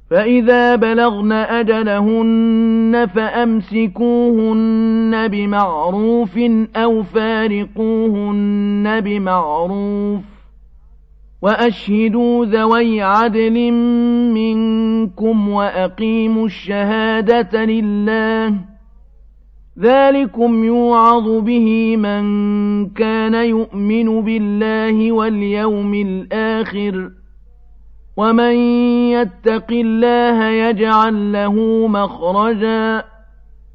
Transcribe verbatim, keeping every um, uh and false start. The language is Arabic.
فإذا بلغن أجلهن فأمسكوهن بمعروف أو فارقوهن بمعروف وأشهدوا ذوي عدل منكم وأقيموا الشهادة لله ذلكم يوعظ به من كان يؤمن بالله واليوم الآخر ومن يتق الله يجعل له مخرجا